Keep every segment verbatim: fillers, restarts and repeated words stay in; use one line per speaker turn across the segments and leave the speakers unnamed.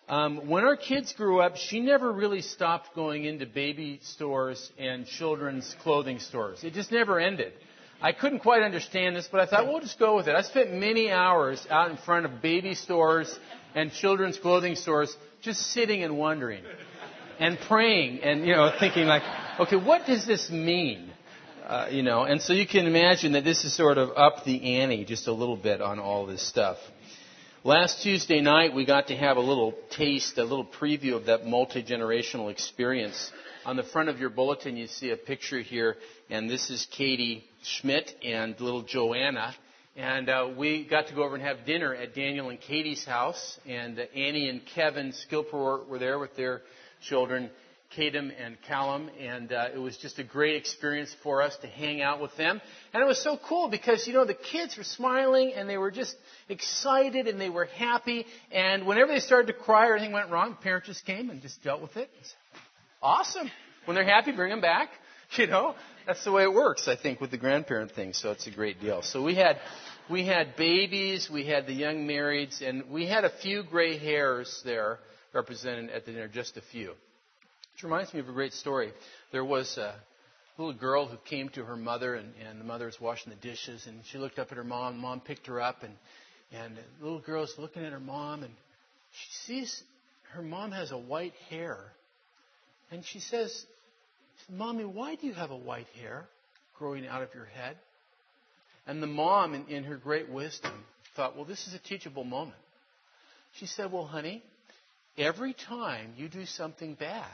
Um, when our kids grew up, she never really stopped going into baby stores and children's clothing stores. It just never ended. I couldn't quite understand this, but I thought, well, we'll just go with it. I spent many hours out in front of baby stores and children's clothing stores just sitting and wondering and praying and, you know, thinking like, okay, what does this mean? Uh, you know, and so you can imagine that this is sort of up the ante just a little bit on all this stuff. Last Tuesday night, we got to have a little taste, a little preview of that multi-generational experience. On the front of your bulletin, you see a picture here, and this is Katie Schmidt and little Joanna. And uh, we got to go over and have dinner at Daniel and Katie's house, and uh, Annie and Kevin Skilper were there with their children, Kadam and Callum, and uh, it was just a great experience for us to hang out with them. And it was so cool because, you know, the kids were smiling and they were just excited and they were happy. And whenever they started to cry or anything went wrong, parents just came and just dealt with it. It's awesome. When they're happy, bring them back. You know, that's the way it works, I think, with the grandparent thing. So it's a great deal. So we had we had babies, we had the young marrieds, and we had a few gray hairs there represented at the dinner, just a few. Which reminds me of a great story. There was a little girl who came to her mother, and, and the mother was washing the dishes, and she looked up at her mom. Mom picked her up, and, and the little girl's looking at her mom, and she sees her mom has a white hair. And she says, Mommy, why do you have a white hair growing out of your head? And the mom, in, in her great wisdom, thought, well, this is a teachable moment. She said, well, honey, every time you do something bad,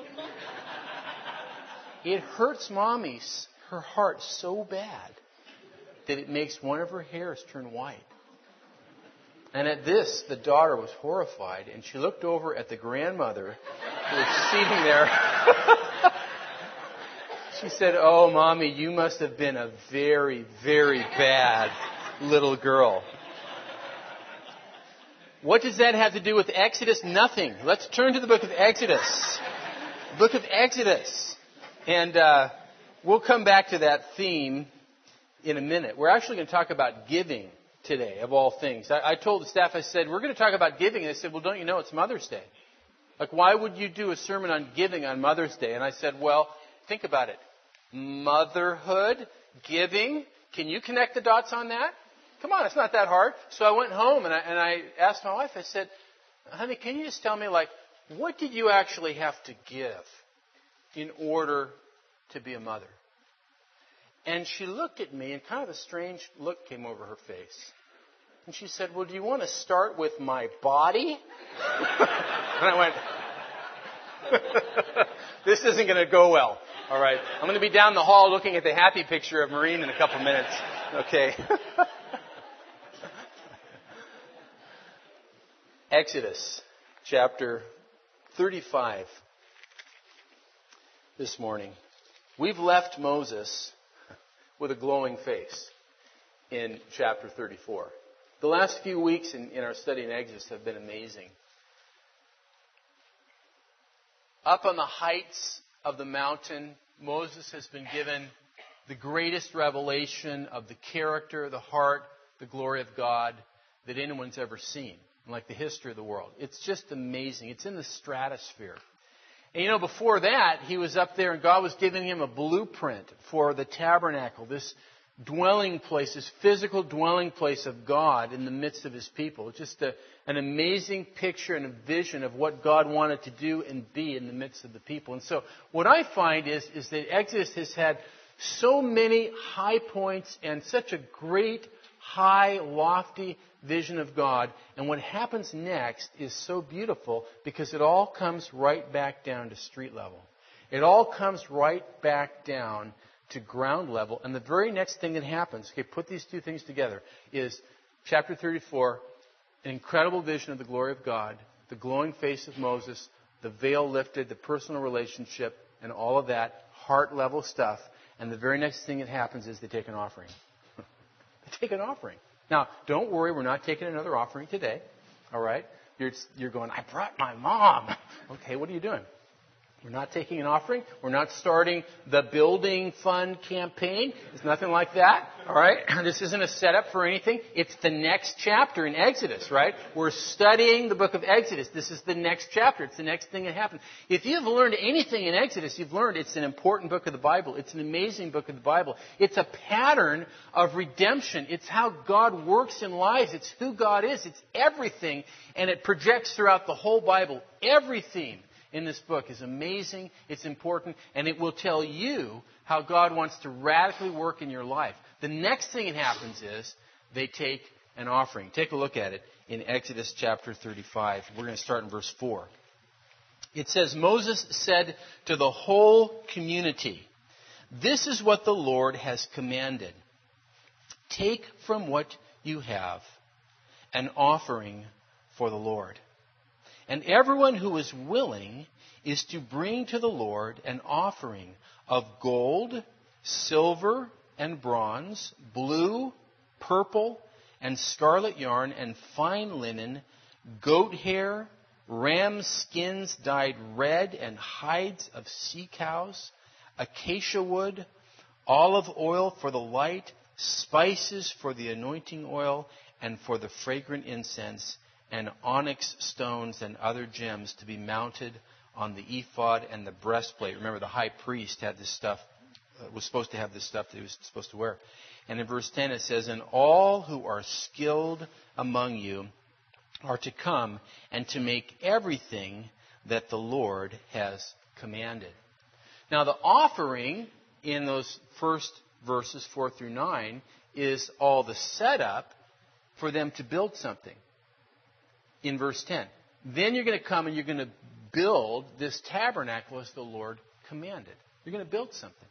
it hurts Mommy's, her heart so bad that it makes one of her hairs turn white. And at this, the daughter was horrified, and she looked over at the grandmother who was sitting there. She said, oh, Mommy, you must have been a very, very bad little girl. What does that have to do with Exodus? Nothing. Let's turn to the book of Exodus. Book of Exodus. And uh, we'll come back to that theme in a minute. We're actually going to talk about giving today, of all things. I, I told the staff, I said, we're going to talk about giving. And they said, well, don't you know it's Mother's Day? Like, why would you do a sermon on giving on Mother's Day? And I said, well, think about it. Motherhood, giving. Can you connect the dots on that? Come on, it's not that hard. So I went home and I, and I asked my wife, I said, honey, can you just tell me, like, what did you actually have to give in order to be a mother? And she looked at me and kind of a strange look came over her face. And she said, well, do you want to start with my body? And I went, this isn't going to go well. All right. I'm going to be down the hall looking at the happy picture of Maureen in a couple minutes. Okay. Exodus chapter thirty-five this morning. We've left Moses with a glowing face in chapter thirty-four. The last few weeks in, in our study in Exodus have been amazing. Up on the heights of the mountain, Moses has been given the greatest revelation of the character, the heart, the glory of God that anyone's ever seen, like the history of the world. It's just amazing. It's in the stratosphere. And you know, before that, he was up there and God was giving him a blueprint for the tabernacle, this dwelling place, this physical dwelling place of God in the midst of his people. It's just a, an amazing picture and a vision of what God wanted to do and be in the midst of the people. And so what I find is, is that Exodus has had so many high points and such a great, high, lofty vision of God. And what happens next is so beautiful because it all comes right back down to street level. It all comes right back down to ground level. And the very next thing that happens, okay, put these two things together, is chapter thirty-four, an incredible vision of the glory of God, the glowing face of Moses, the veil lifted, the personal relationship, and all of that heart level stuff. And the very next thing that happens is they take an offering. They take an offering. Now, don't worry, we're not taking another offering today. All right? You're, you're going, I brought my mom. Okay, what are you doing? We're not taking an offering. We're not starting the building fund campaign. It's nothing like that. All right? This isn't a setup for anything. It's the next chapter in Exodus, right? We're studying the book of Exodus. This is the next chapter. It's the next thing that happened. If you've learned anything in Exodus, you've learned it's an important book of the Bible. It's an amazing book of the Bible. It's a pattern of redemption. It's how God works in lives. It's who God is. It's everything. And it projects throughout the whole Bible. Every theme in this book is amazing, it's important, and it will tell you how God wants to radically work in your life. The next thing that happens is they take an offering. Take a look at it in Exodus chapter thirty-five. We're going to start in verse four. It says, Moses said to the whole community, "This is what the Lord has commanded. Take from what you have an offering for the Lord. And everyone who is willing is to bring to the Lord an offering of gold, silver, and bronze, blue, purple, and scarlet yarn, and fine linen, goat hair, ram skins dyed red, and hides of sea cows, acacia wood, olive oil for the light, spices for the anointing oil, and for the fragrant incense, and onyx stones and other gems to be mounted on the ephod and the breastplate." Remember, the high priest had this stuff, uh, was supposed to have this stuff that he was supposed to wear. And in verse ten it says, "And all who are skilled among you are to come and to make everything that the Lord has commanded." Now, the offering in those first verses, four through nine, is all the setup for them to build something. In verse ten, then you're going to come and you're going to build this tabernacle as the Lord commanded. You're going to build something.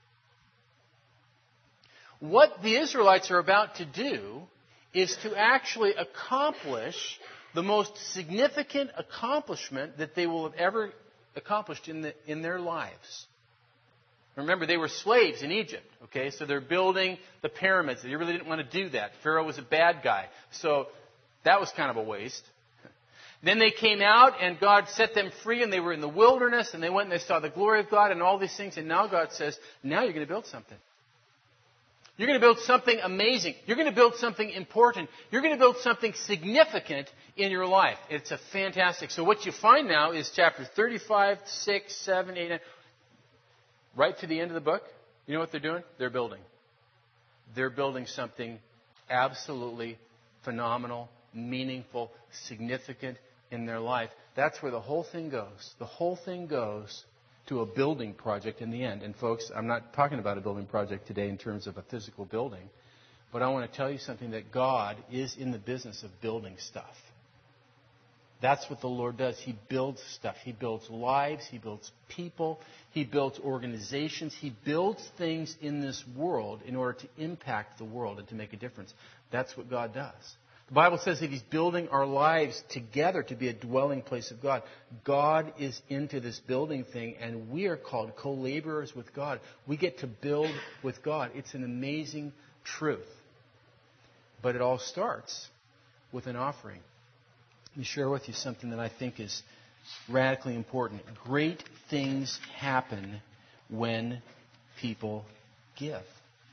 What the Israelites are about to do is to actually accomplish the most significant accomplishment that they will have ever accomplished in, the, in their lives. Remember, they were slaves in Egypt, okay? So they're building the pyramids. They really didn't want to do that. Pharaoh was a bad guy. So that was kind of a waste. Then they came out and God set them free and they were in the wilderness and they went and they saw the glory of God and all these things. And now God says, now you're going to build something. You're going to build something amazing. You're going to build something important. You're going to build something significant in your life. It's a fantastic. So what you find now is chapter thirty-five, six, seven, eight, nine. Right to the end of the book, you know what they're doing? They're building. They're building something absolutely phenomenal, meaningful, significant in their life. That's where the whole thing goes. The whole thing goes to a building project in the end. And folks, I'm not talking about a building project today in terms of a physical building, but I want to tell you something, that God is in the business of building stuff. That's what the Lord does. He builds stuff. He builds lives. He builds people. He builds organizations. He builds things in this world in order to impact the world and to make a difference. That's what God does. The Bible says that He's building our lives together to be a dwelling place of God. God is into this building thing, and we are called co-laborers with God. We get to build with God. It's an amazing truth. But it all starts with an offering. Let me share with you something that I think is radically important. Great things happen when people give.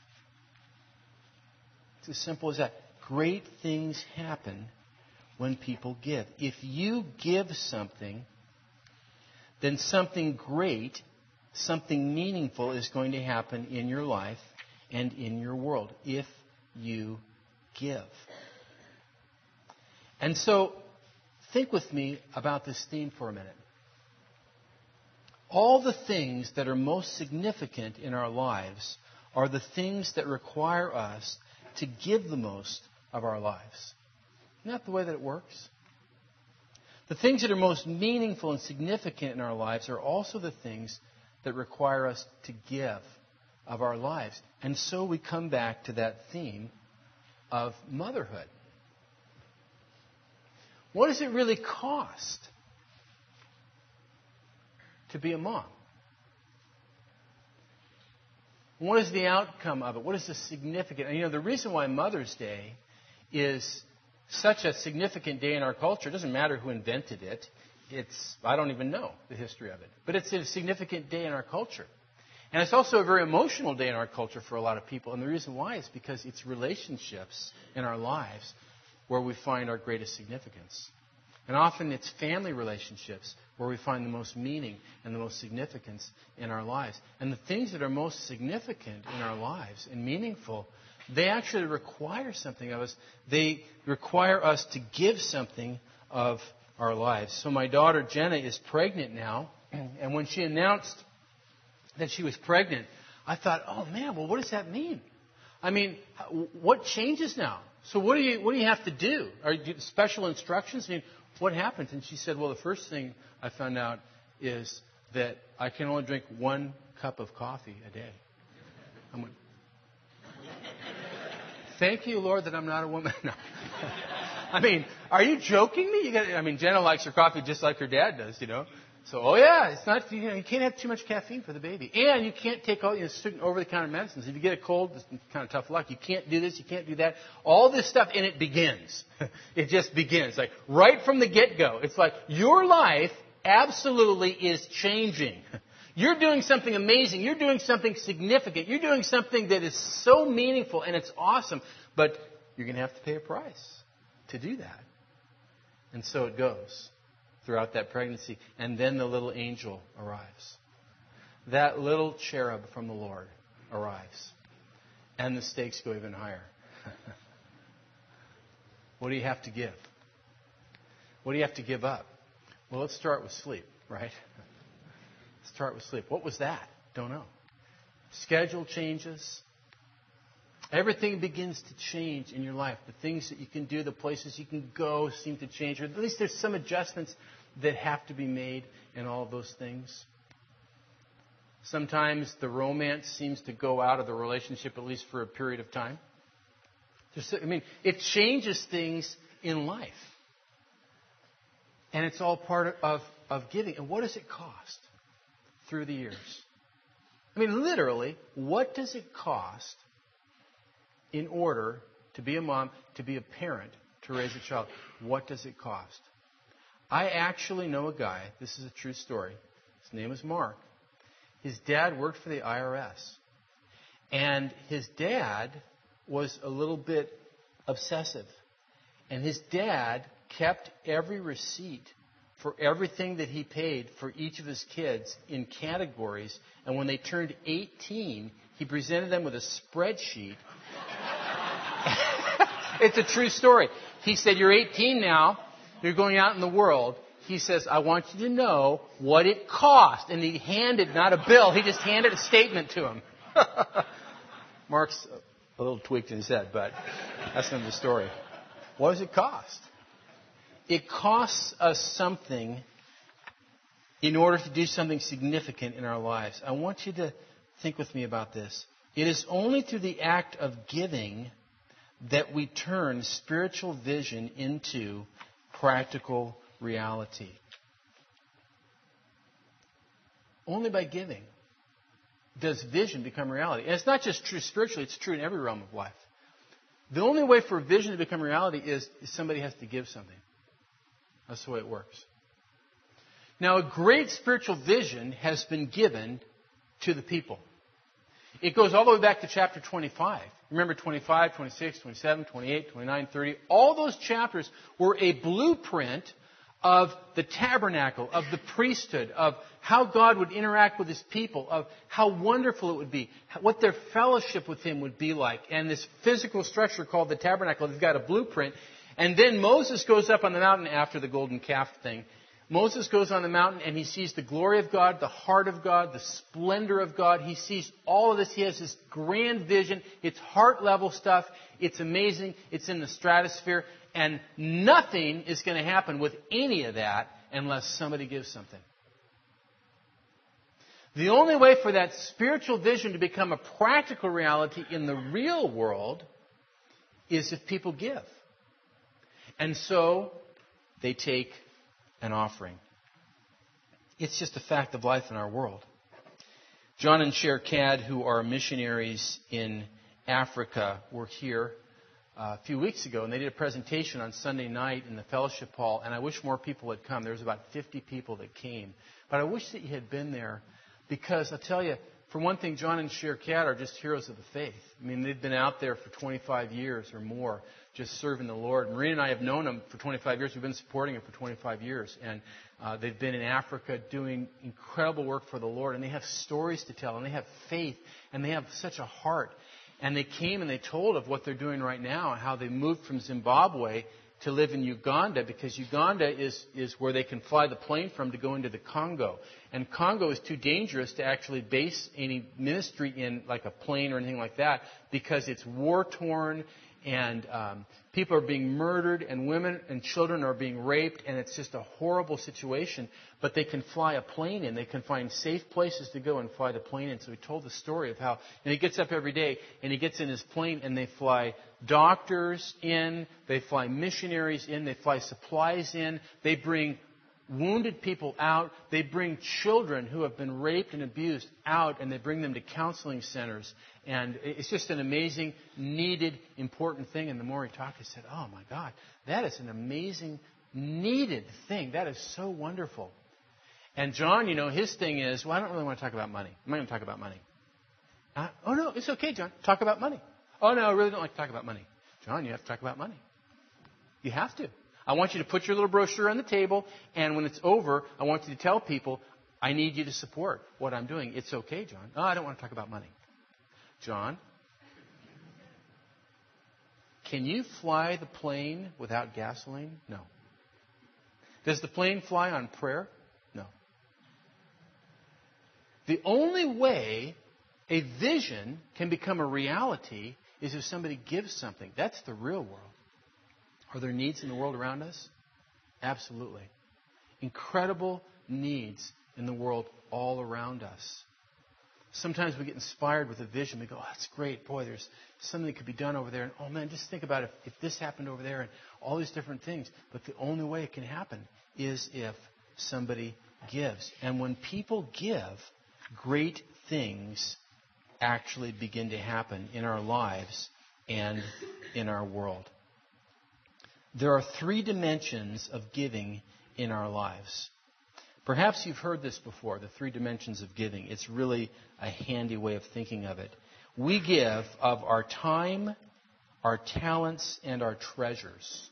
It's as simple as that. Great things happen when people give. If you give something, then something great, something meaningful is going to happen in your life and in your world if you give. And so, think with me about this theme for a minute. All the things that are most significant in our lives are the things that require us to give the most of our lives. Isn't that the way that it works? The things that are most meaningful and significant in our lives are also the things that require us to give of our lives. And so we come back to that theme of motherhood. What does it really cost to be a mom? What is the outcome of it? What is the significant? And you know, the reason why Mother's Day is such a significant day in our culture, it doesn't matter who invented it, it's, I don't even know the history of it. But it's a significant day in our culture. And it's also a very emotional day in our culture for a lot of people. And the reason why is because it's relationships in our lives where we find our greatest significance. And often it's family relationships where we find the most meaning and the most significance in our lives. And the things that are most significant in our lives and meaningful, they actually require something of us. They require us to give something of our lives. So my daughter Jenna is pregnant now. And when she announced that she was pregnant, I thought, oh man, well, what does that mean? I mean, what changes now? So what do you what do you have to do? Are you special instructions? I mean, what happens? And she said, well, the first thing I found out is that I can only drink one cup of coffee a day. I'm like, thank you, Lord, that I'm not a woman. No. I mean, are you joking me? You got, I mean, Jenna likes her coffee just like her dad does, you know. So, oh yeah, it's not, you know, you can't have too much caffeine for the baby. And you can't take all, you know, certain over-the-counter medicines. If you get a cold, it's kind of tough luck. You can't do this, you can't do that. All this stuff, and it begins. It just begins. Like, right from the get-go. It's like, your life absolutely is changing. You're doing something amazing. You're doing something significant. You're doing something that is so meaningful, and it's awesome. But you're going to have to pay a price to do that. And so it goes throughout that pregnancy. And then the little angel arrives. That little cherub from the Lord arrives. And the stakes go even higher. What do you have to give? What do you have to give up? Well, let's start with sleep, right? Let's start with sleep. What was that? Don't know. Schedule changes. Everything begins to change in your life. The things that you can do, the places you can go seem to change. Or at least there's some adjustments that have to be made in all of those things. Sometimes the romance seems to go out of the relationship, at least for a period of time. Just, I mean, it changes things in life. And it's all part of, of giving. And what does it cost through the years? I mean, literally, what does it cost in order to be a mom, to be a parent, to raise a child? What does it cost? I actually know a guy, this is a true story, his name is Mark. His dad worked for the I R S. And his dad was a little bit obsessive. And his dad kept every receipt for everything that he paid for each of his kids in categories. And when they turned eighteen, he presented them with a spreadsheet. It's a true story. He said, you're eighteen now. You're going out in the world. He says, I want you to know what it cost. And he handed, not a bill, he just handed a statement to him. Mark's a little tweaked in his head, but that's not the story. What does it cost? It costs us something in order to do something significant in our lives. I want you to think with me about this. It is only through the act of giving that we turn spiritual vision into practical reality. Only by giving does vision become reality. And it's not just true spiritually, it's true in every realm of life. The only way for vision to become reality is, is somebody has to give something. That's the way it works. Now, a great spiritual vision has been given to the people. It goes all the way back to chapter twenty-five. Remember twenty-five, twenty-six, twenty-seven, twenty-eight, twenty-nine, thirty. All those chapters were a blueprint of the tabernacle, of the priesthood, of how God would interact with His people, of how wonderful it would be, what their fellowship with Him would be like. And this physical structure called the tabernacle, they've got a blueprint. And then Moses goes up on the mountain after the golden calf thing. Moses goes on the mountain and he sees the glory of God, the heart of God, the splendor of God. He sees all of this. He has this grand vision. It's heart level stuff. It's amazing. It's in the stratosphere. And nothing is going to happen with any of that unless somebody gives something. The only way for that spiritual vision to become a practical reality in the real world is if people give. And so they take an offering. It's just a fact of life in our world. John and Cher Cad, who are missionaries in Africa, were here uh, a few weeks ago, and they did a presentation on Sunday night in the fellowship hall, and I wish more people had come. There was about fifty people that came. But I wish that you had been there, because I'll tell you, for one thing, John and Sher Kat are just heroes of the faith. I mean, they've been out there for twenty-five years or more just serving the Lord. Maureen and I have known them for twenty-five years. We've been supporting them for twenty-five years. And uh, they've been in Africa doing incredible work for the Lord. And they have stories to tell. And they have faith. And they have such a heart. And they came and they told of what they're doing right now, how they moved from Zimbabwe to live in Uganda, because Uganda is, is where they can fly the plane from to go into the Congo. And Congo is too dangerous to actually base any ministry in, like a plane or anything like that, because it's war-torn, and um, people are being murdered, and women and children are being raped, and it's just a horrible situation. But they can fly a plane in. They can find safe places to go and fly the plane in. So he told the story of how, and he gets up every day, and he gets in his plane, and they fly doctors in, they fly missionaries in, they fly supplies in, they bring wounded people out, they bring children who have been raped and abused out, and they bring them to counseling centers. And it's just an amazing, needed, important thing. And the more he talked, I said, oh my God, that is an amazing, needed thing. That is so wonderful. And John, you know, his thing is, well, I don't really want to talk about money. I'm not going to talk about money. Uh, oh no, it's okay, John. Talk about money. Oh no, I really don't like to talk about money. John, you have to talk about money. You have to. I want you to put your little brochure on the table, and when it's over, I want you to tell people, I need you to support what I'm doing. It's okay, John. Oh, I don't want to talk about money. John, can you fly the plane without gasoline? No. Does the plane fly on prayer? No. The only way a vision can become a reality is if somebody gives something. That's the real world. Are there needs in the world around us? Absolutely. Incredible needs in the world all around us. Sometimes we get inspired with a vision. We go, oh, that's great. Boy, there's something that could be done over there. And, oh, man, just think about if, if this happened over there and all these different things. But the only way it can happen is if somebody gives. And when people give, great things actually begin to happen in our lives and in our world. There are three dimensions of giving in our lives. Perhaps you've heard this before, the three dimensions of giving. It's really a handy way of thinking of it. We give of our time, our talents, and our treasures.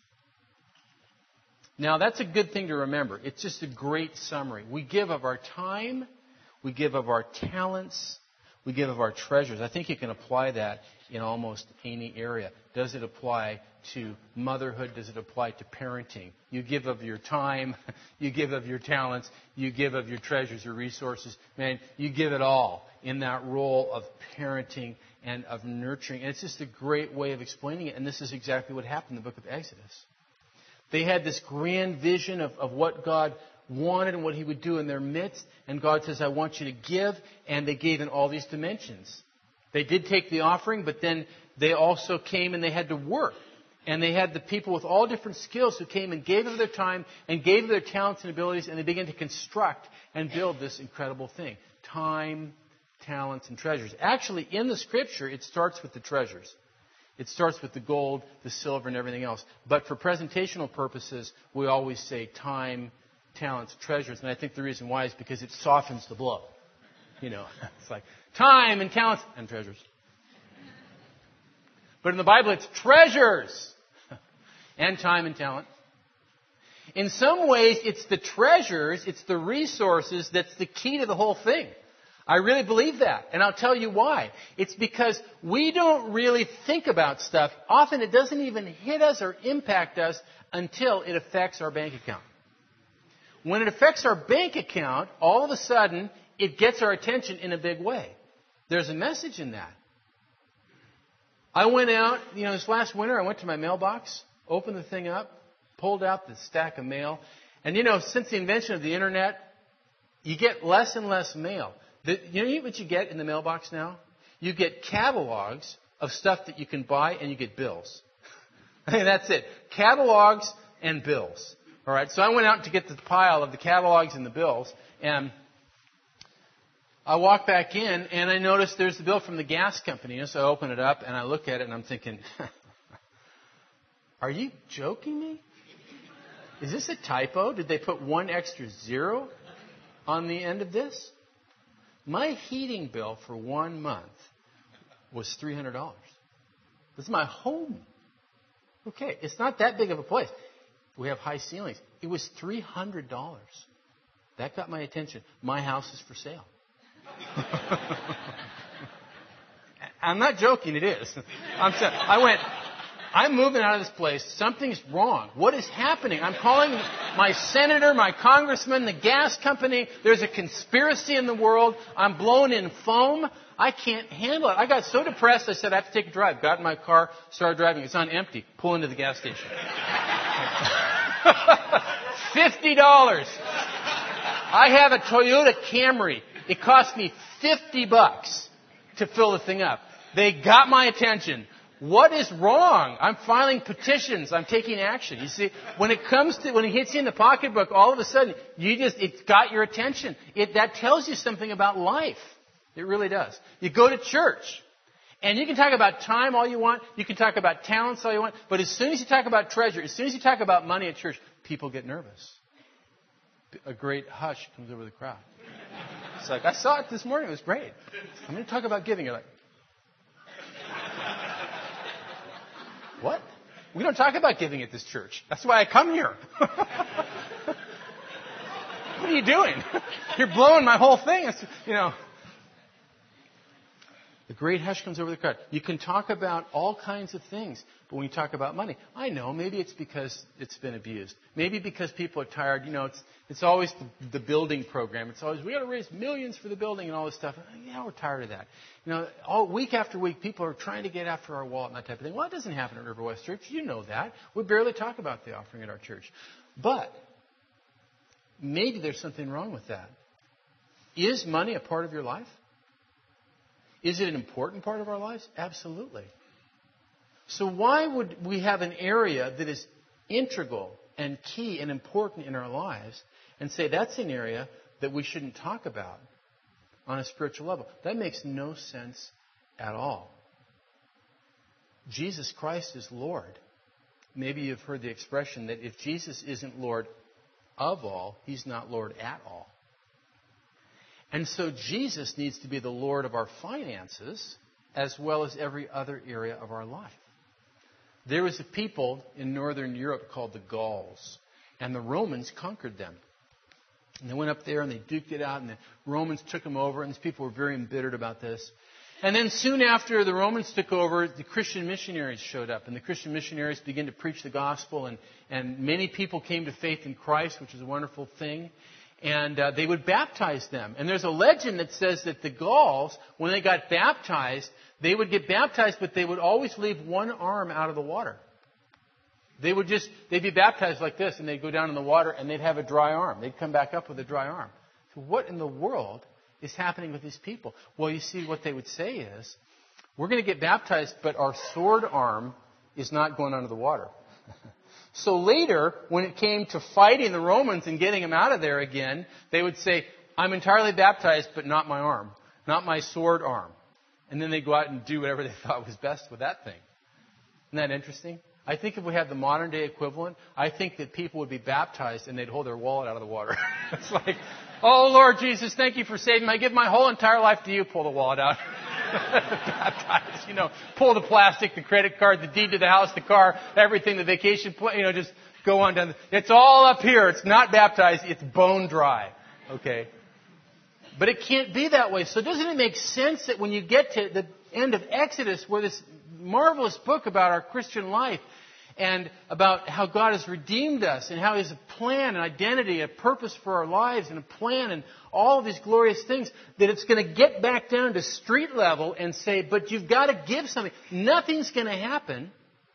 Now, that's a good thing to remember. It's just a great summary. We give of our time, we give of our talents, we give of our treasures. I think you can apply that in almost any area. Does it apply to motherhood? Does it apply to parenting? You give of your time, you give of your talents, you give of your treasures, your resources. Man, you give it all in that role of parenting and of nurturing. And it's just a great way of explaining it. And this is exactly what happened in the book of Exodus. They had this grand vision of, of what God wanted and what He would do in their midst. And God says, I want you to give. And they gave in all these dimensions. They did take the offering, but then they also came and they had to work. And they had the people with all different skills who came and gave of their time and gave of their talents and abilities, and they began to construct and build this incredible thing. Time, talents, and treasures. Actually, in the Scripture, it starts with the treasures. It starts with the gold, the silver, and everything else. But for presentational purposes, we always say time, talents, treasures. And I think the reason why is because it softens the blow. You know, it's like time and talents and treasures. But in the Bible, it's treasures and time and talent. In some ways, it's the treasures, it's the resources that's the key to the whole thing. I really believe that. And I'll tell you why. It's because we don't really think about stuff. Often it doesn't even hit us or impact us until it affects our bank account. When it affects our bank account, all of a sudden, it gets our attention in a big way. There's a message in that. I went out, you know, this last winter, I went to my mailbox, opened the thing up, pulled out the stack of mail. And, you know, since the invention of the Internet, you get less and less mail. The, you know what you get in the mailbox now? You get catalogs of stuff that you can buy, and you get bills. And that's it. Catalogs and bills. All right, so I went out to get the pile of the catalogs and the bills, and I walk back in, and I notice there's the bill from the gas company. So I open it up, and I look at it, and I'm thinking, Are you joking me? Is this a typo? Did they put one extra zero on the end of this? My heating bill for one month was three hundred dollars. This is my home. Okay, it's not that big of a place. We have high ceilings. It was three hundred dollars. That got my attention. My house is for sale. I'm not joking, it is. I'm so, I went, I'm moving out of this place. Something's wrong. What is happening? I'm calling my senator, my congressman, the gas company. There's a conspiracy in the world. I'm blowing in foam. I can't handle it. I got so depressed, I said, I have to take a drive. Got in my car, started driving. It's on empty. Pull into the gas station. fifty dollars. I have a Toyota Camry. It cost me fifty bucks to fill the thing up. They got my attention. What is wrong? I'm filing petitions. I'm taking action. You see, when it comes to, when it hits you in the pocketbook, all of a sudden, you just, it's got your attention. It, that tells you something about life. It really does. You go to church, and you can talk about time all you want. You can talk about talents all you want. But as soon as you talk about treasure, as soon as you talk about money at church, people get nervous. A great hush comes over the crowd. It's like, I saw it this morning. It was great. I'm going to talk about giving. You're like, what? We don't talk about giving at this church. That's why I come here. What are you doing? You're blowing my whole thing. It's, you know. The great hush comes over the crowd. You can talk about all kinds of things, but when you talk about money, I know, maybe it's because it's been abused. Maybe because people are tired. You know, it's it's always the, the building program. It's always, we got to raise millions for the building and all this stuff. Yeah, we're tired of that. You know, all week after week, people are trying to get after our wallet and that type of thing. Well, it doesn't happen at River West Church. You know that. We barely talk about the offering at our church. But maybe there's something wrong with that. Is money a part of your life? Is it an important part of our lives? Absolutely. So why would we have an area that is integral and key and important in our lives and say that's an area that we shouldn't talk about on a spiritual level? That makes no sense at all. Jesus Christ is Lord. Maybe you've heard the expression that if Jesus isn't Lord of all, He's not Lord at all. And so Jesus needs to be the Lord of our finances as well as every other area of our life. There was a people in northern Europe called the Gauls, and the Romans conquered them. And they went up there and they duked it out, and the Romans took them over, and these people were very embittered about this. And then soon after the Romans took over, the Christian missionaries showed up, and the Christian missionaries began to preach the gospel, and, and many people came to faith in Christ, which is a wonderful thing. And uh, they would baptize them. And there's a legend that says that the Gauls, when they got baptized, they would get baptized, but they would always leave one arm out of the water. They would just, they'd be baptized like this, and they'd go down in the water, and they'd have a dry arm. They'd come back up with a dry arm. So what in the world is happening with these people? Well, you see, what they would say is, we're going to get baptized, but our sword arm is not going under the water. So later, when it came to fighting the Romans and getting them out of there again, they would say, I'm entirely baptized, but not my arm, not my sword arm. And then they'd go out and do whatever they thought was best with that thing. Isn't that interesting? I think if we had the modern day equivalent, I think that people would be baptized and they'd hold their wallet out of the water. It's like, oh, Lord Jesus, thank you for saving me. I give my whole entire life to you. Pull the wallet out. Baptized, you know, pull the plastic, the credit card, the deed to the house, the car, everything, the vacation, you know, just go on down. It's all up here. It's not baptized. It's bone dry. Okay. But it can't be that way. So doesn't it make sense that when you get to the end of Exodus, where this marvelous book about our Christian life and about how God has redeemed us and how He has a plan, an identity, a purpose for our lives and a plan and all of these glorious things, that it's going to get back down to street level and say, but you've got to give something. Nothing's going to happen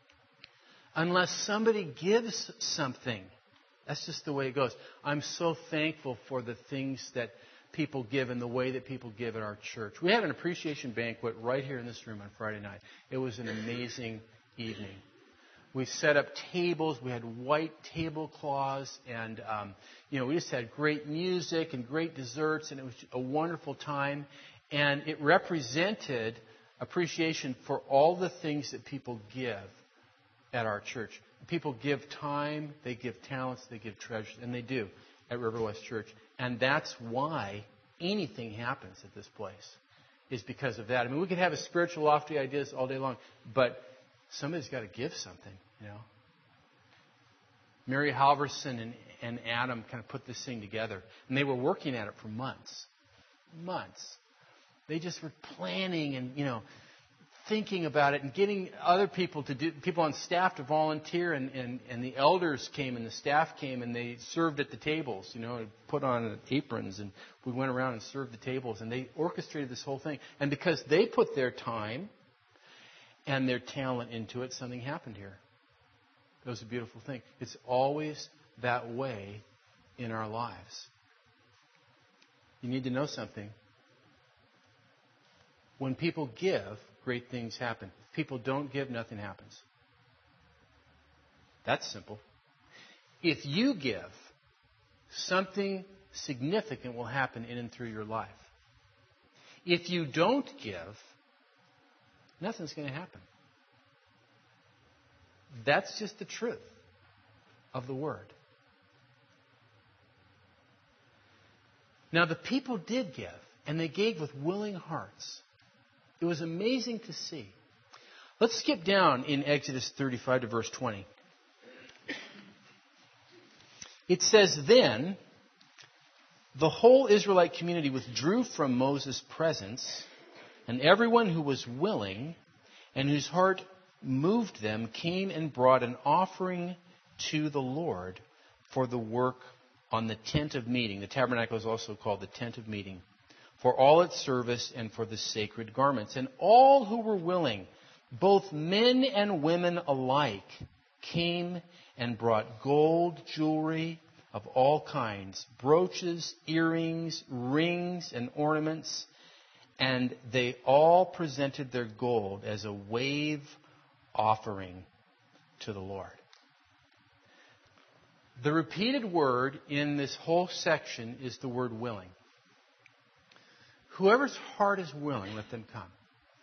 unless somebody gives something. That's just the way it goes. I'm so thankful for the things that people give and the way that people give at our church. We had an appreciation banquet right here in this room on Friday night. It was an amazing evening. We set up tables. We had white tablecloths, and um, you know, we just had great music and great desserts, and it was a wonderful time. And it represented appreciation for all the things that people give at our church. People give time, they give talents, they give treasures, and they do at River West Church. And that's why anything happens at this place, is because of that. I mean, we could have a spiritual, lofty ideas all day long, but somebody's got to give something, you know. Mary Halverson and, and Adam kind of put this thing together, and they were working at it for months. Months. They just were planning and, you know, thinking about it and getting other people to do, people on staff to volunteer, and, and, and the elders came and the staff came and they served at the tables, you know, put on aprons, and we went around and served the tables, and they orchestrated this whole thing. And because they put their time and their talent into it, something happened here. It was a beautiful thing. It's always that way in our lives. You need to know something. When people give, great things happen. If people don't give, nothing happens. That's simple. If you give, something significant will happen in and through your life. If you don't give, nothing's going to happen. That's just the truth of the Word. Now, the people did give, and they gave with willing hearts. It was amazing to see. Let's skip down in Exodus thirty-five to verse twenty. It says, "Then the whole Israelite community withdrew from Moses' presence, and everyone who was willing and whose heart moved them came and brought an offering to the Lord for the work on the tent of meeting." The tabernacle is also called the tent of meeting. "For all its service and for the sacred garments. And all who were willing, both men and women alike, came and brought gold jewelry of all kinds, brooches, earrings, rings, and ornaments. And they all presented their gold as a wave offering to the Lord." The repeated word in this whole section is the word willing. Whoever's heart is willing, let them come.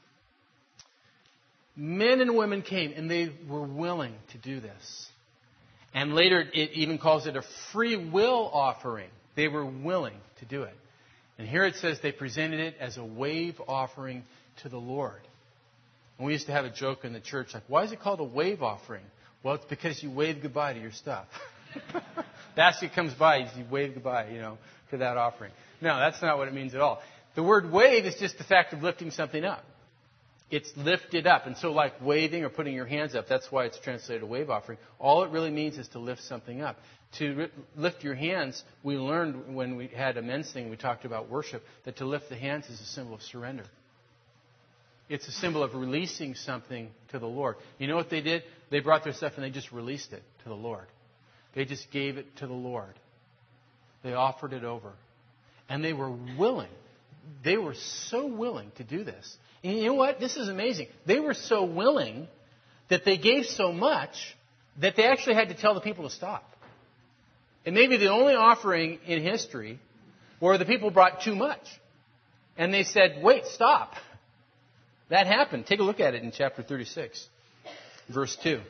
Men and women came, and they were willing to do this. And later, it even calls it a free will offering. They were willing to do it. And here it says they presented it as a wave offering to the Lord. And we used to have a joke in the church, like, why is it called a wave offering? Well, it's because you wave goodbye to your stuff. Basket comes by, you wave goodbye, you know, to that offering. No, that's not what it means at all. The word wave is just the fact of lifting something up. It's lifted up. And so like waving or putting your hands up, that's why it's translated a wave offering. All it really means is to lift something up. To lift your hands, we learned when we had a men's thing, we talked about worship, that to lift the hands is a symbol of surrender. It's a symbol of releasing something to the Lord. You know what they did? They brought their stuff and they just released it to the Lord. They just gave it to the Lord. They offered it over. And they were willing. They were so willing to do this. And you know what? This is amazing. They were so willing that they gave so much that they actually had to tell the people to stop. It may be the only offering in history where the people brought too much. And they said, wait, stop. That happened. Take a look at it in chapter thirty-six, verse two.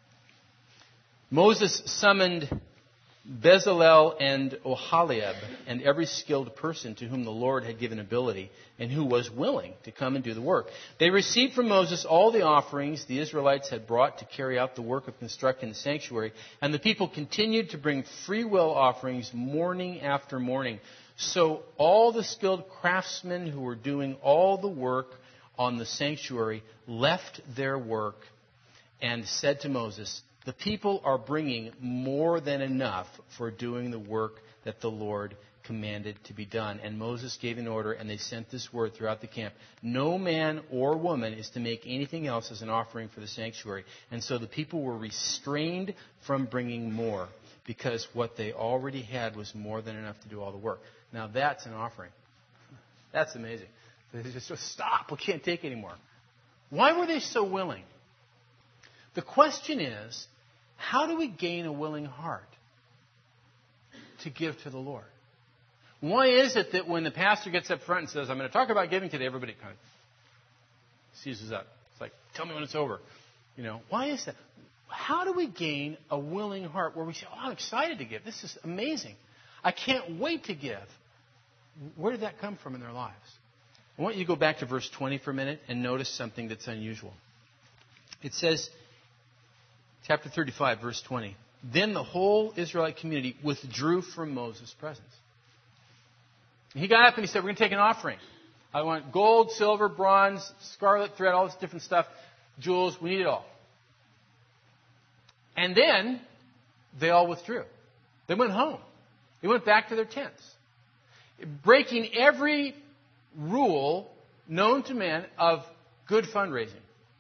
Moses summoned Bezalel and Oholiab and every skilled person to whom the Lord had given ability and who was willing to come and do the work. They received from Moses all the offerings the Israelites had brought to carry out the work of constructing the sanctuary, and the people continued to bring free will offerings morning after morning. So all the skilled craftsmen who were doing all the work on the sanctuary left their work and said to Moses, "The people are bringing more than enough for doing the work that the Lord commanded to be done." And Moses gave an order, and they sent this word throughout the camp: "No man or woman is to make anything else as an offering for the sanctuary." And so the people were restrained from bringing more, because what they already had was more than enough to do all the work. Now that's an offering. That's amazing. They just said, stop, we can't take anymore. Why were they so willing? The question is, how do we gain a willing heart to give to the Lord? Why is it that when the pastor gets up front and says, "I'm going to talk about giving today," everybody kind of seizes up? It's like, tell me when it's over. You know, why is that? How do we gain a willing heart where we say, oh, I'm excited to give. This is amazing. I can't wait to give. Where did that come from in their lives? I want you to go back to verse twenty for a minute and notice something that's unusual. It says, chapter thirty-five, verse twenty, then the whole Israelite community withdrew from Moses' presence. He got up and he said, we're going to take an offering. I want gold, silver, bronze, scarlet thread, all this different stuff, jewels. We need it all. And then they all withdrew. They went home. They went back to their tents, breaking every rule known to man of good fundraising.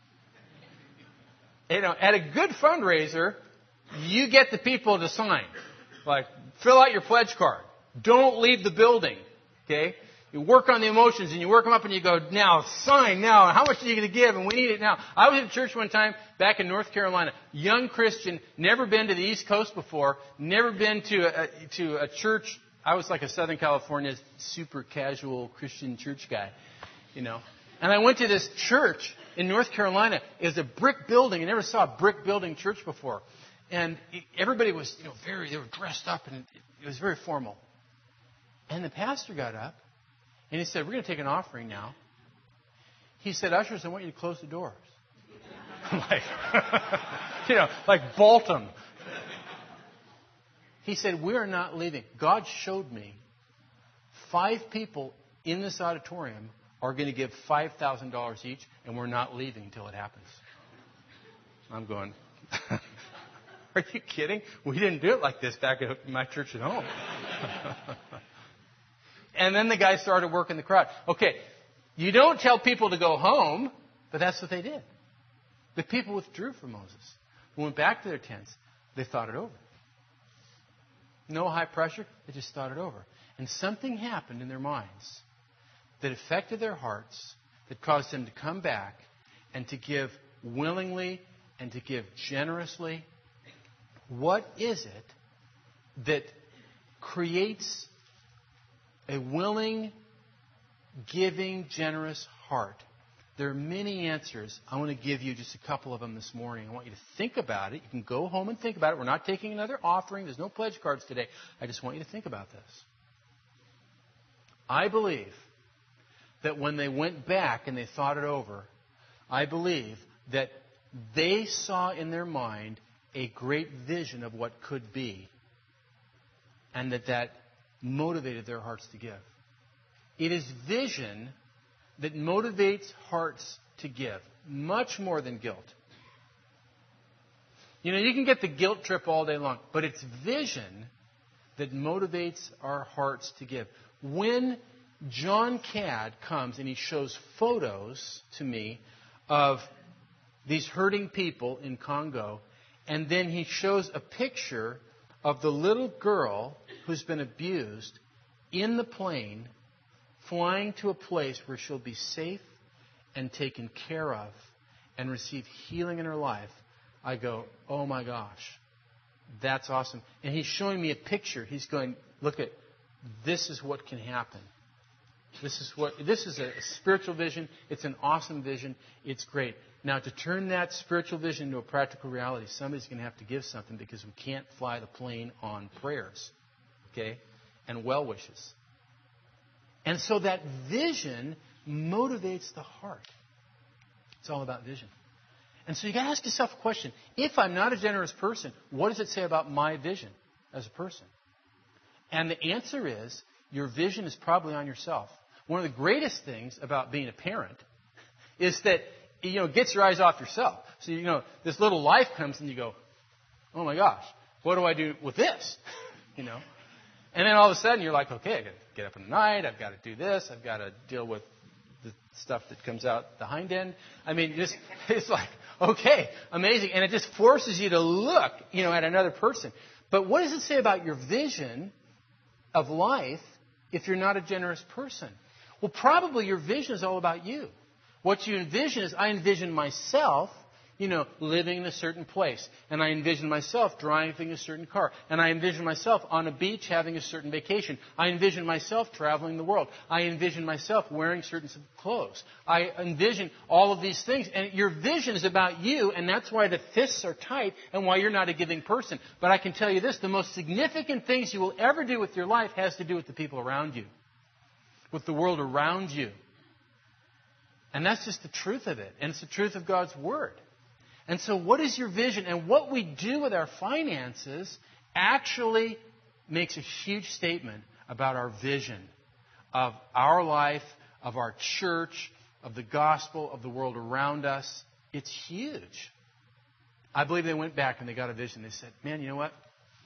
You know, at a good fundraiser, you get the people to sign. Like, fill out your pledge card. Don't leave the building. Okay? You work on the emotions and you work them up and you go, now, sign now. How much are you going to give? And we need it now. I was at church one time back in North Carolina. Young Christian, never been to the East Coast before, never been to a, to a church. I was like a Southern California super casual Christian church guy, you know. And I went to this church in North Carolina. It was a brick building. I never saw a brick building church before. And everybody was, you know, very, they were dressed up and it was very formal. And the pastor got up and he said, we're going to take an offering now. He said, ushers, I want you to close the doors. I'm like, you know, like bolt them. He said, we are not leaving. God showed me five people in this auditorium are going to give five thousand dollars each, and we're not leaving until it happens. I'm going, are you kidding? We didn't do it like this back at my church at home. And then the guy started working the crowd. Okay, you don't tell people to go home, but that's what they did. The people withdrew from Moses. They went back to their tents. They thought it over. No high pressure. They just thought it over. And something happened in their minds that affected their hearts, that caused them to come back and to give willingly and to give generously. What is it that creates a willing, giving, generous heart? There are many answers. I want to give you just a couple of them this morning. I want you to think about it. You can go home and think about it. We're not taking another offering. There's no pledge cards today. I just want you to think about this. I believe that when they went back and they thought it over, I believe that they saw in their mind a great vision of what could be, and that that motivated their hearts to give. It is vision that motivates hearts to give, much more than guilt. You know, you can get the guilt trip all day long, but it's vision that motivates our hearts to give. When John Cadd comes and he shows photos to me of these hurting people in Congo, and then he shows a picture of the little girl who's been abused in the plane, flying to a place where she'll be safe and taken care of and receive healing in her life, I go, oh my gosh, that's awesome. And he's showing me a picture. He's going, look at, this is what can happen. This is what, this is a spiritual vision. It's an awesome vision. It's great. Now, to turn that spiritual vision into a practical reality, somebody's going to have to give something, because we can't fly the plane on prayers, okay, and well wishes. And so that vision motivates the heart. It's all about vision. And so you got to ask yourself a question. If I'm not a generous person, what does it say about my vision as a person? And the answer is, your vision is probably on yourself. One of the greatest things about being a parent is that, you know, it gets your eyes off yourself. So, you know, this little life comes and you go, oh my gosh, what do I do with this? You know? And then all of a sudden you're like, okay, I got to get up in the night. I've got to do this. I've got to deal with the stuff that comes out the hind end. I mean, just, it's like, okay, amazing. And it just forces you to look, you know, at another person. But what does it say about your vision of life if you're not a generous person? Well, probably your vision is all about you. What you envision is, I envision myself you know, living in a certain place. And I envision myself driving a certain car. And I envision myself on a beach having a certain vacation. I envision myself traveling the world. I envision myself wearing certain clothes. I envision all of these things. And your vision is about you, and that's why the fists are tight and why you're not a giving person. But I can tell you this, the most significant things you will ever do with your life has to do with the people around you, with the world around you. And that's just the truth of it. And it's the truth of God's Word. And so what is your vision? And what we do with our finances actually makes a huge statement about our vision of our life, of our church, of the gospel, of the world around us. It's huge. I believe they went back and they got a vision. They said, man, you know what?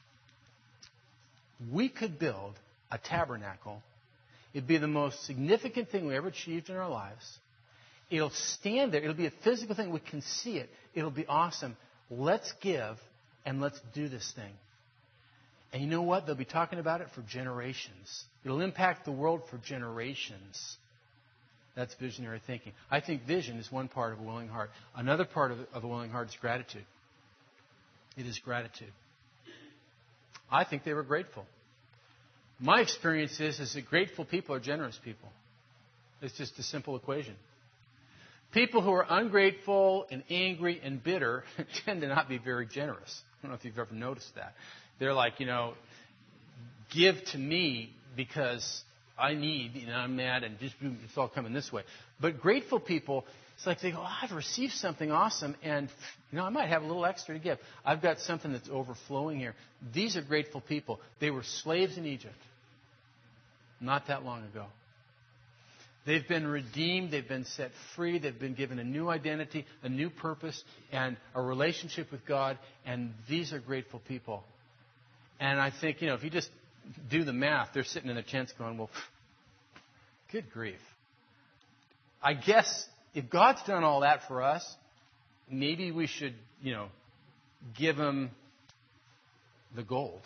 We could build a tabernacle. It'd be the most significant thing we ever achieved in our lives. It'll stand there. It'll be a physical thing. We can see it. It'll be awesome. Let's give and let's do this thing. And you know what? They'll be talking about it for generations. It'll impact the world for generations. That's visionary thinking. I think vision is one part of a willing heart. Another part of, of a willing heart is gratitude. It is gratitude. I think they were grateful. My experience is, is that grateful people are generous people. It's just a simple equation. People who are ungrateful and angry and bitter tend to not be very generous. I don't know if you've ever noticed that. They're like, you know, give to me because I need, you know, I'm mad and just it's all coming this way. But grateful people, it's like they go, oh, I've received something awesome and, you know, I might have a little extra to give. I've got something that's overflowing here. These are grateful people. They were slaves in Egypt not that long ago. They've been redeemed. They've been set free. They've been given a new identity, a new purpose, and a relationship with God. And these are grateful people. And I think, you know, if you just do the math, they're sitting in their tents going, well, good grief. I guess if God's done all that for us, maybe we should, you know, give Him the gold.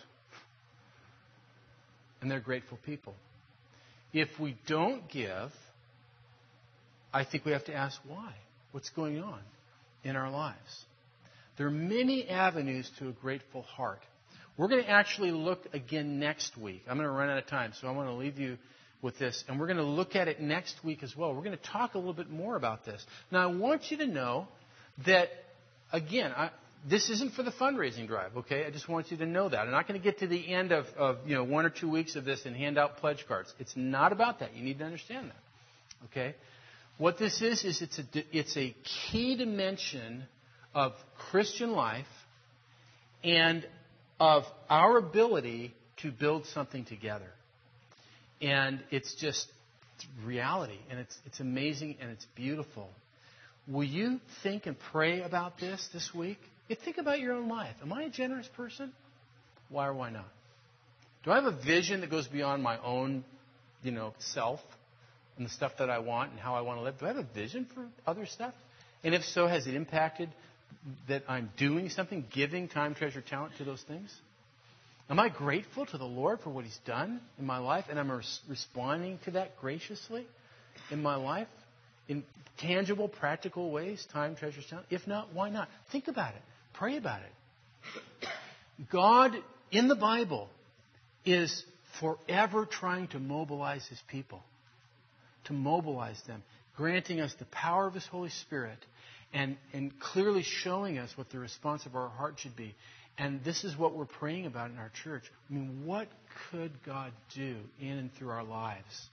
And they're grateful people. If we don't give, I think we have to ask why. What's going on in our lives? There are many avenues to a grateful heart. We're going to actually look again next week. I'm going to run out of time, so I want to leave you with this. And we're going to look at it next week as well. We're going to talk a little bit more about this. Now, I want you to know that, again, I, this isn't for the fundraising drive, okay? I just want you to know that. I'm not going to get to the end of, of you know one or two weeks of this and hand out pledge cards. It's not about that. You need to understand that, okay? What this is is it's a it's a key dimension of Christian life and of our ability to build something together. And it's just it's reality, and it's it's amazing and it's beautiful. Will you think and pray about this this week? You think about your own life. Am I a generous person? Why or why not? Do I have a vision that goes beyond my own, you know, self and the stuff that I want and how I want to live? Do I have a vision for other stuff? And if so, has it impacted that I'm doing something, giving time, treasure, talent to those things? Am I grateful to the Lord for what He's done in my life, and I'm res- responding to that graciously in my life? In tangible, practical ways, time, treasure, talent? If not, why not? Think about it. Pray about it. God, in the Bible, is forever trying to mobilize His people, to mobilize them, granting us the power of His Holy Spirit and, and clearly showing us what the response of our heart should be. And this is what we're praying about in our church. I mean, what could God do in and through our lives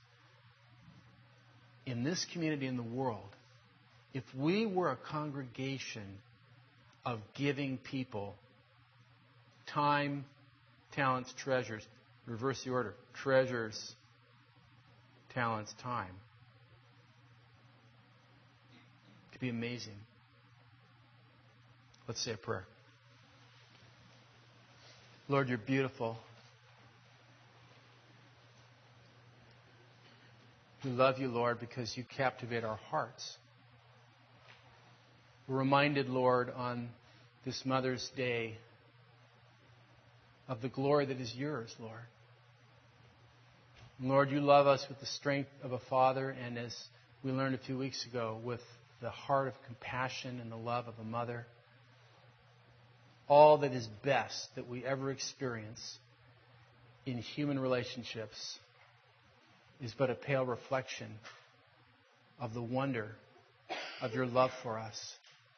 in this community, in the world, if we were a congregation of giving people time, talents, treasures? Reverse the order. Treasures, talents, time. It could be amazing. Let's say a prayer. Lord, You're beautiful. We love You, Lord, because You captivate our hearts. We're reminded, Lord, on this Mother's Day of the glory that is Yours, Lord. And Lord, You love us with the strength of a father, and as we learned a few weeks ago, with the heart of compassion and the love of a mother. All that is best that we ever experience in human relationships is but a pale reflection of the wonder of your love for us.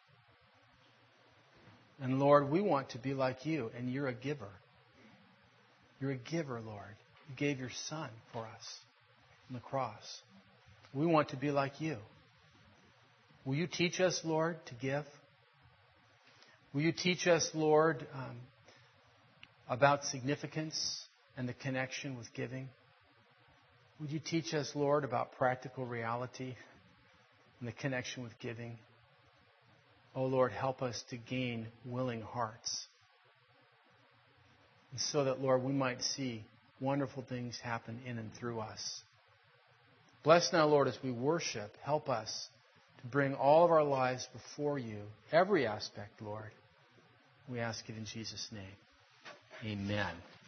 And Lord, we want to be like you, and you're a giver. You're a giver, Lord. You gave your Son for us on the cross. We want to be like you. Will you teach us, Lord, to give? Will you teach us, Lord, um, about significance and the connection with giving? Would you teach us, Lord, about practical reality and the connection with giving? Oh, Lord, help us to gain willing hearts. And so that, Lord, we might see wonderful things happen in and through us. Bless now, Lord, as we worship. Help us to bring all of our lives before you, every aspect, Lord. We ask it in Jesus' name. Amen.